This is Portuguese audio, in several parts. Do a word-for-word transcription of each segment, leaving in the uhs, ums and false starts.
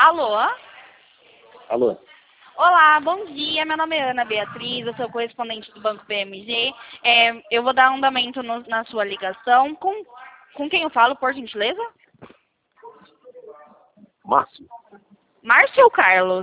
Alô? Alô? Olá, bom dia. Meu nome é Ana Beatriz, eu sou correspondente do Banco B M G. É, eu vou dar andamento no, na sua ligação. Com, com quem eu falo, por gentileza? Márcio? Márcio ou Carlos?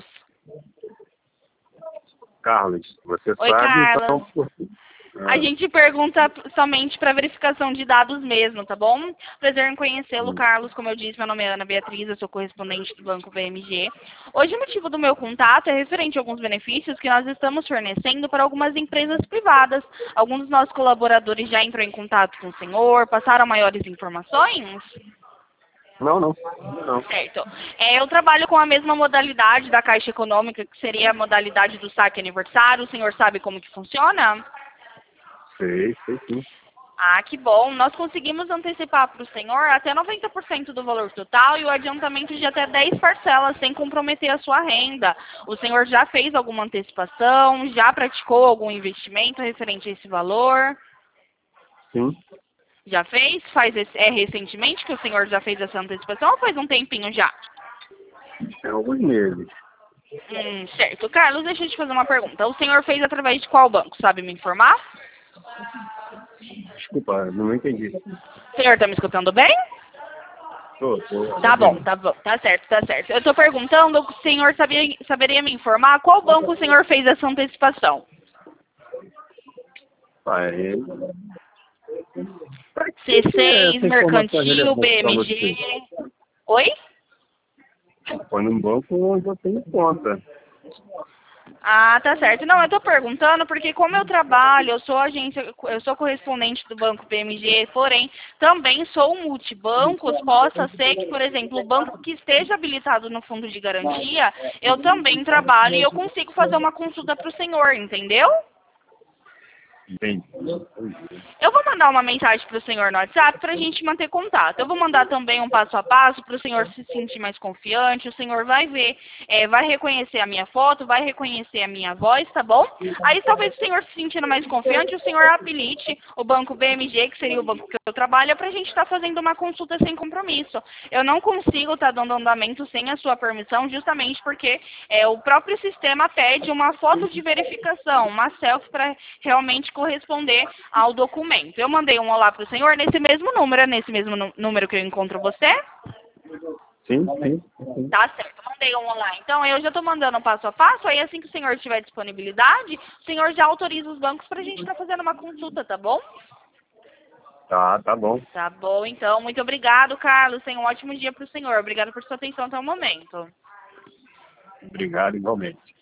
Carlos, você Oi, sabe, Carlos. então... Por... A Ah, gente pergunta somente para verificação de dados mesmo, tá bom? Prazer em conhecê-lo, hum. Carlos. Como eu disse, meu nome é Ana Beatriz, eu sou correspondente do Banco B M G. Hoje o motivo do meu contato é referente a alguns benefícios que nós estamos fornecendo para algumas empresas privadas. Alguns dos nossos colaboradores já entrou em contato com o senhor, passaram maiores informações? Não, não. Não. Certo. É, eu trabalho com a mesma modalidade da Caixa Econômica, que seria a modalidade do saque aniversário. O senhor sabe como que funciona? Sei, sei sim. Ah, que bom. Nós conseguimos antecipar para o senhor até noventa por cento do valor total e o adiantamento de até dez parcelas, sem comprometer a sua renda. O senhor já fez alguma antecipação? Já praticou algum investimento referente a esse valor? Sim. Já fez? Faz esse, é recentemente que o senhor já fez essa antecipação ou faz um tempinho já? Tem alguns meses. Hum, certo. Carlos, deixa eu te fazer uma pergunta. O senhor fez através de qual banco? Sabe me informar? Desculpa, não entendi. O senhor está me escutando bem? Tô, tô Tá bom, ouvindo. tá bom, tá certo, tá certo. Eu tô perguntando, o senhor sabia, saberia me informar qual banco o senhor fez essa antecipação? Ah, é... Pra que C que é seis, essa informação é Mercantil, relevante pra B M G. você? Oi? Foi num banco onde eu tenho conta. Ah, tá certo. Não, eu tô perguntando porque como eu trabalho, eu sou agência, eu sou correspondente do Banco B M G, porém também sou um multibancos, possa ser que, por exemplo, o banco que esteja habilitado no fundo de garantia, eu também trabalho e eu consigo fazer uma consulta para o senhor, entendeu? Entendi. Eu vou mandar uma mensagem para o senhor no WhatsApp para a gente manter contato. Eu vou mandar também um passo a passo para o senhor se sentir mais confiante. O senhor vai ver, é, vai reconhecer a minha foto, vai reconhecer a minha voz, tá bom? Aí talvez o senhor se sentindo mais confiante, o senhor habilite o banco B M G, que seria o banco que eu trabalho, para a gente estar fazendo uma consulta sem compromisso. Eu não consigo estar dando andamento sem a sua permissão, justamente porque é, o próprio sistema pede uma foto de verificação, uma selfie para realmente corresponder ao documento. Eu mandei um olá para o senhor nesse mesmo número, é nesse mesmo número que eu encontro você? Sim, sim, sim. Tá certo, mandei um olá. Então eu já estou mandando passo a passo, aí assim que o senhor tiver disponibilidade, o senhor já autoriza os bancos para a gente estar fazendo uma consulta, tá bom? Tá, tá bom. Tá bom, então. Muito obrigado, Carlos. Tenha um ótimo dia para o senhor. Obrigado por sua atenção até o momento. Obrigado igualmente.